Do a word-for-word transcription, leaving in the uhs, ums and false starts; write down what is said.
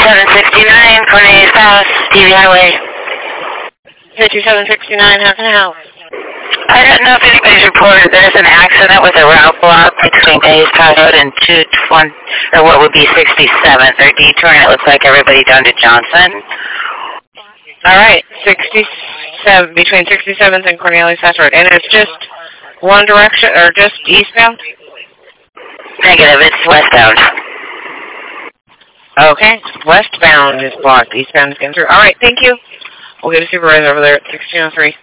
sixty-seven sixty-nine, Cornelius House, Stevie Highway. fifty-seven sixty-nine, how can I help? I don't know if anybody's reported there's an accident with a route block between Hayes Pass Road and two twenty, or what would be sixty-seventh. They're detouring, it looks like everybody down to Johnson. All right, sixty-seven, between sixty-seventh and Cornelius Pass Road. And it's just one direction, or just eastbound? Negative, it's westbound. Okay, westbound is blocked, eastbound is getting through. All right, thank you. We'll get a supervisor over there at sixteen oh three.